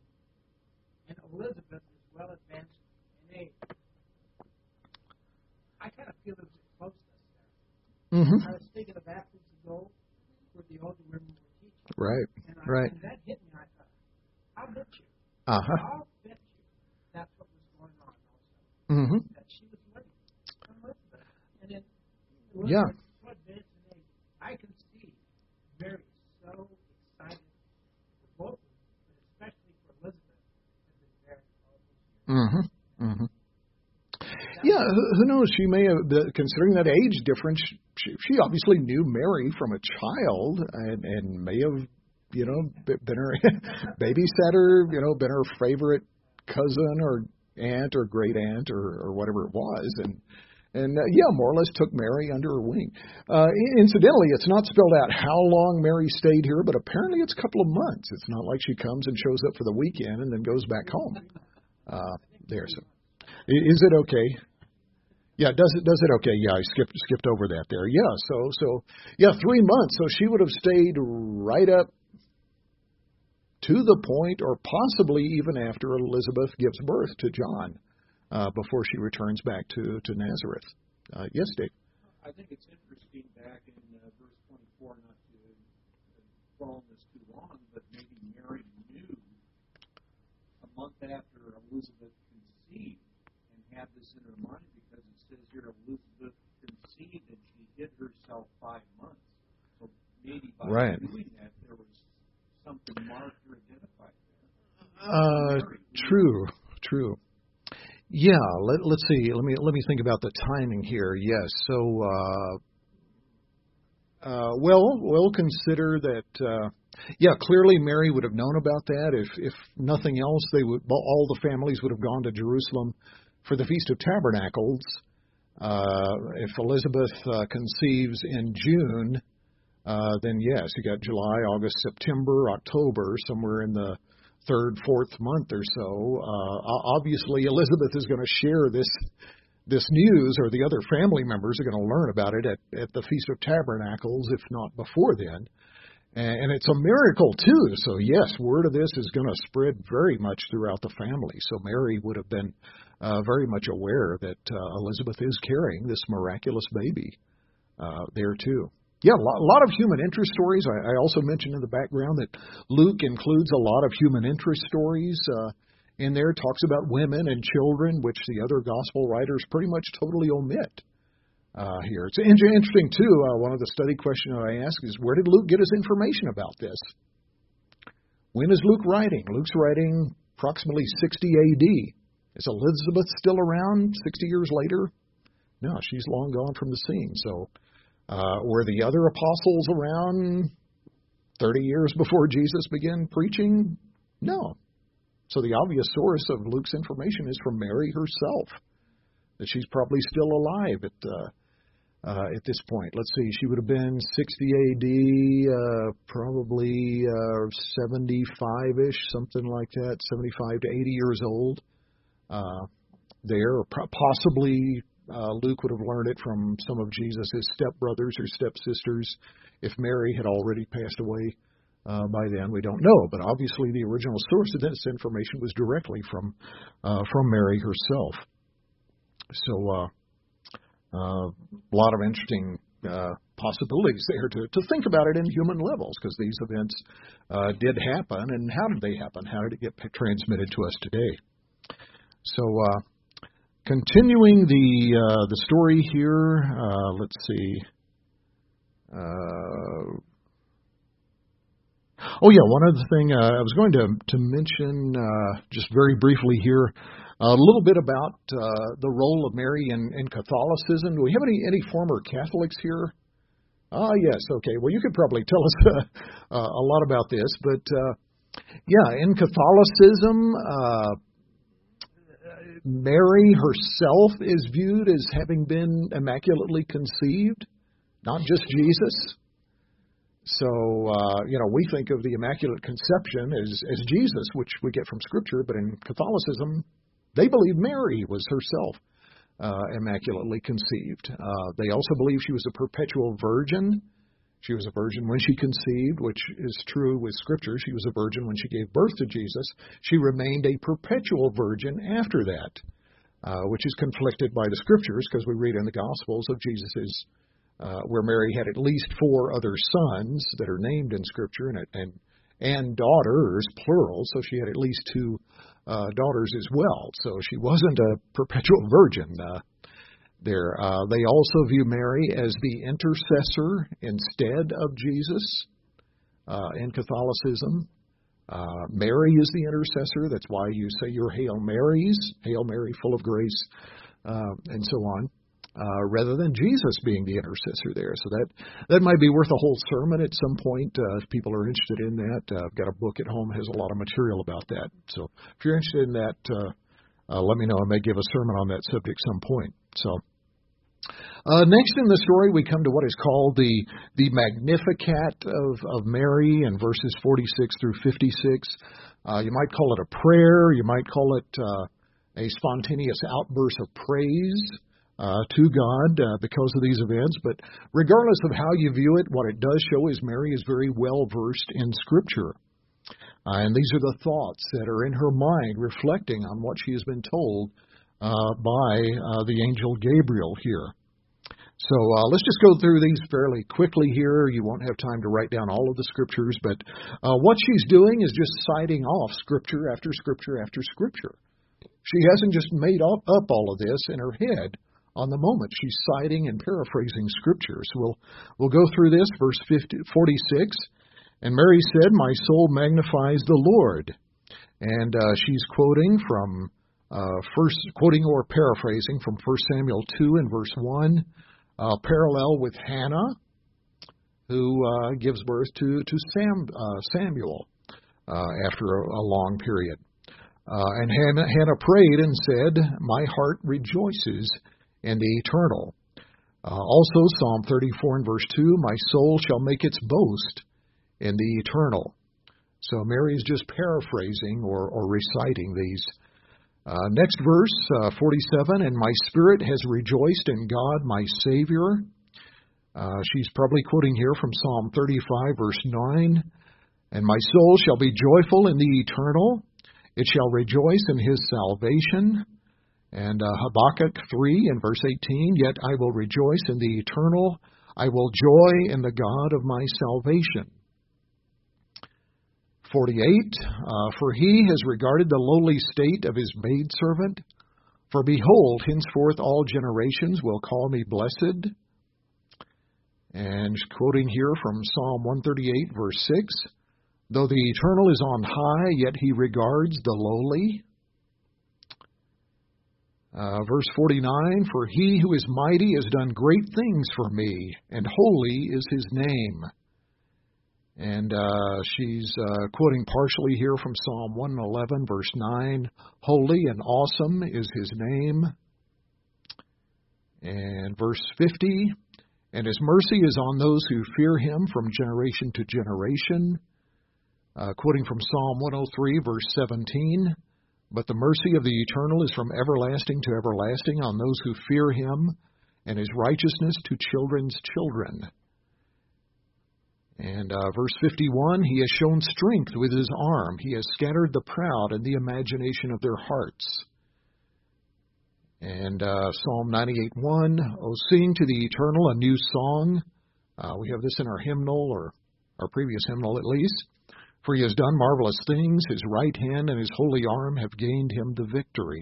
and Elizabeth is well advanced in age. I kind of feel there's a closeness there. Mm-hmm. I was thinking of Athens ago, where the older women were teaching. Right, and I, right. And that hit me. I thought, I'll bet you. Uh-huh. I'll bet you that's what was going on also. Mm-hmm. That she was ready. And then, yeah. So advanced in age, I can see Mary so excited for both of them, but especially for Elizabeth, has been married all these years. Mm-hmm. Mm-hmm. Yeah, who, who knows? She may have, considering that age difference, she, she obviously knew Mary from a child and, and may have, you know, been her babysitter, you know, been her favorite cousin or aunt or great aunt or, or whatever it was. And, And, uh, yeah, more or less took Mary under her wing. Uh, incidentally, it's not spelled out how long Mary stayed here, but apparently it's a couple of months. It's not like she comes and shows up for the weekend and then goes back home. Uh, there, so. Is it okay? Yeah, does it, does it okay? Yeah, I skipped skipped over that there. Yeah, so, so yeah, three months. So she would have stayed right up to the point or possibly even after Elizabeth gives birth to John. Uh, before she returns back to, to Nazareth. Uh, yes, Dave? I think it's interesting back in uh, verse twenty-four, not to follow this too long, but maybe Mary knew a month after Elizabeth conceived and had this in her mind because it says here Elizabeth conceived and she hid herself five months. So maybe by right. doing that, there was something marked or identified there. Uh, true, true. Yeah, let, let's see. Let me let me think about the timing here. Yes, so uh, uh, well, we'll consider that. Uh, yeah, clearly Mary would have known about that. If if nothing else, they would all the families would have gone to Jerusalem for the Feast of Tabernacles Uh, if Elizabeth uh, conceives in June, uh, then yes, you got July, August, September, October, somewhere in the third, fourth month or so. Uh, obviously, Elizabeth is going to share this this news, or the other family members are going to learn about it at, at the Feast of Tabernacles, if not before then. And, and it's a miracle, too. So, yes, word of this is going to spread very much throughout the family. So Mary would have been uh, very much aware that uh, Elizabeth is carrying this miraculous baby uh, there, too. Yeah, a lot, a lot of human interest stories. I, I also mentioned in the background that Luke includes a lot of human interest stories uh, in there. Talks about women and children, which the other gospel writers pretty much totally omit uh, here. It's interesting, too. Uh, one of the study questions I ask is, where did Luke get his information about this? When is Luke writing? Luke's writing approximately sixty A D. Is Elizabeth still around sixty years later? No, she's long gone from the scene. So uh, were the other apostles around thirty years before Jesus began preaching? No. So the obvious source of Luke's information is from Mary herself, that she's probably still alive at uh, uh, at this point. Let's see, she would have been sixty A D, uh, probably uh, seventy-five-ish, something like that, seventy-five to eighty years old uh, there. Or possibly uh, Luke would have learned it from some of Jesus' stepbrothers or stepsisters if Mary had already passed away. Uh, by then, we don't know, but obviously the original source of this information was directly from uh, from Mary herself. So, uh, uh, a lot of interesting uh, possibilities there to, to think about it in human levels, because these events uh, did happen, and how did they happen? How did it get transmitted to us today? So, uh, continuing the uh, the story here, uh, let's see. Uh, Oh, yeah, one other thing uh, I was going to, to mention uh, just very briefly here, a little bit about uh, the role of Mary in, in Catholicism. Do we have any, any former Catholics here? Ah, yes, okay. Well, you could probably tell us uh, uh, a lot about this. But, uh, yeah, in Catholicism, uh, Mary herself is viewed as having been immaculately conceived, not just Jesus. So, uh, you know, we think of the Immaculate Conception as, as Jesus, which we get from Scripture, but in Catholicism, they believe Mary was herself uh, immaculately conceived. Uh, they also believe she was a perpetual virgin. She was a virgin when she conceived, which is true with Scripture. She was a virgin when she gave birth to Jesus. She remained a perpetual virgin after that, uh, which is conflicted by the Scriptures, because we read in the Gospels of Jesus's Uh, where Mary had at least four other sons that are named in Scripture, and and, and daughters, plural, so she had at least two uh, daughters as well. So she wasn't a perpetual virgin uh, there. Uh, they also view Mary as the intercessor instead of Jesus uh, in Catholicism. Uh, Mary is the intercessor. That's why you say your Hail Marys, Hail Mary, full of grace, uh, and so on. Uh, rather than Jesus being the intercessor there. So that that might be worth a whole sermon at some point uh, if people are interested in that. Uh, I've got a book at home that has a lot of material about that. So if you're interested in that, uh, uh, let me know. I may give a sermon on that subject some point. So uh, next in the story, we come to what is called the the Magnificat of, of Mary in verses forty-six through fifty-six. Uh, you might call it a prayer. You might call it uh, a spontaneous outburst of praise Uh, to God uh, because of these events. But regardless of how you view it, what it does show is Mary is very well versed in Scripture. Uh, and these are the thoughts that are in her mind reflecting on what she has been told uh, by uh, the angel Gabriel here. So uh, let's just go through these fairly quickly here. You won't have time to write down all of the Scriptures, but uh, what she's doing is just citing off Scripture after Scripture after Scripture. She hasn't just made up, up all of this in her head on the moment. She's citing and paraphrasing Scripture. So we'll, we'll go through this, verse fifty, forty-six. And Mary said, "My soul magnifies the Lord." And uh, she's quoting from, uh, first quoting or paraphrasing from First Samuel two and verse one, uh, parallel with Hannah, who uh, gives birth to, to Sam, uh, Samuel uh, after a, a long period. Uh, and Hannah, Hannah prayed and said, "My heart rejoices and the eternal. Uh, also, Psalm thirty-four and verse two, my soul shall make its boast in the eternal. So Mary is just paraphrasing or, or reciting these. Uh, next verse, uh, forty-seven, and my spirit has rejoiced in God my Savior. Uh, she's probably quoting here from Psalm thirty-five, verse nine. And my soul shall be joyful in the eternal. It shall rejoice in his salvation. And uh, Habakkuk three and verse eighteen, yet I will rejoice in the eternal. I will joy in the God of my salvation. forty-eight, uh, for he has regarded the lowly state of his maidservant. For behold, henceforth all generations will call me blessed. And quoting here from Psalm one thirty-eight, verse six, though the eternal is on high, yet he regards the lowly. Uh, verse forty-nine, for he who is mighty has done great things for me, and holy is his name. And uh, she's uh, quoting partially here from Psalm one eleven, verse nine, holy and awesome is his name. And verse fifty, and his mercy is on those who fear him from generation to generation. Uh, quoting from Psalm one oh three, verse seventeen, but the mercy of the eternal is from everlasting to everlasting on those who fear him, and his righteousness to children's children. And uh, verse fifty-one, he has shown strength with his arm. He has scattered the proud in the imagination of their hearts. And uh, Psalm ninety-eight one, oh, sing to the eternal a new song. Uh, we have this in our hymnal, or our previous hymnal at least. For he has done marvelous things. His right hand and his holy arm have gained him the victory.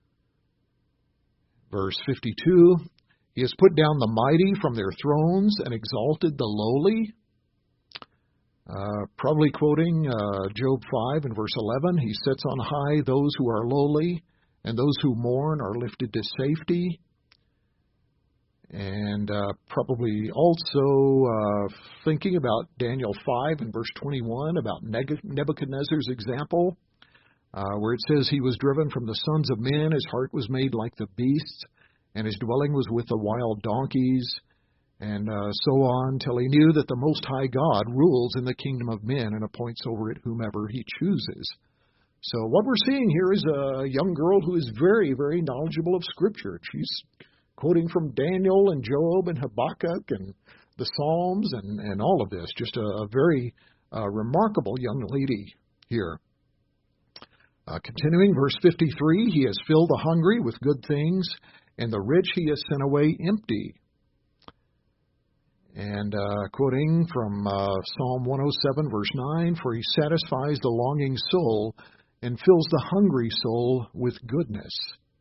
Verse fifty-two, he has put down the mighty from their thrones and exalted the lowly. Uh, probably quoting uh, Job five and verse eleven, he sets on high those who are lowly, and those who mourn are lifted to safety. And uh, probably also uh, thinking about Daniel five and verse twenty-one, about Nebuchadnezzar's example, uh, where it says, he was driven from the sons of men, his heart was made like the beasts, and his dwelling was with the wild donkeys, and uh, so on, till he knew that the Most High God rules in the kingdom of men and appoints over it whomever he chooses. So what we're seeing here is a young girl who is very, very knowledgeable of Scripture. She's quoting from Daniel and Job and Habakkuk and the Psalms and, and all of this. Just a, a very uh, remarkable young lady here. Uh, continuing, verse fifty-three, he has filled the hungry with good things, and the rich he has sent away empty. And uh, quoting from uh, Psalm one oh seven, verse nine, for he satisfies the longing soul and fills the hungry soul with goodness.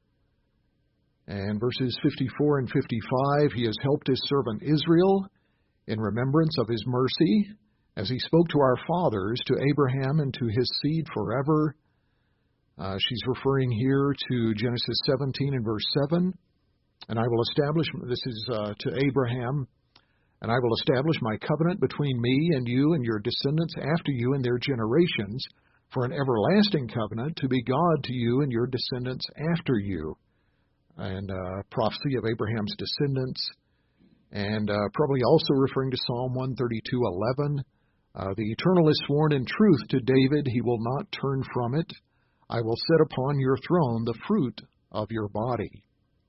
And verses fifty-four and fifty-five, he has helped his servant Israel in remembrance of his mercy, as he spoke to our fathers, to Abraham and to his seed forever. Uh, she's referring here to Genesis seventeen and verse seven. And I will establish, this is uh, to Abraham, and I will establish my covenant between me and you and your descendants after you and their generations, for an everlasting covenant to be God to you and your descendants after you. And uh, prophecy of Abraham's descendants, and uh, probably also referring to Psalm one thirty-two eleven. Uh, the eternal is sworn in truth to David, he will not turn from it. I will set upon your throne the fruit of your body.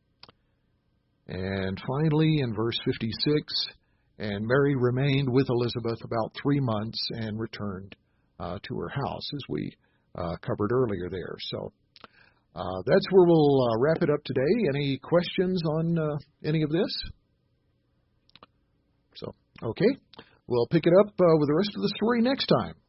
And finally, in verse fifty-six, and Mary remained with Elizabeth about three months and returned uh, to her house, as we uh, covered earlier there. So uh, that's where we'll uh, wrap it up today. Any questions on uh, any of this? So, okay, we'll pick it up uh, with the rest of the story next time.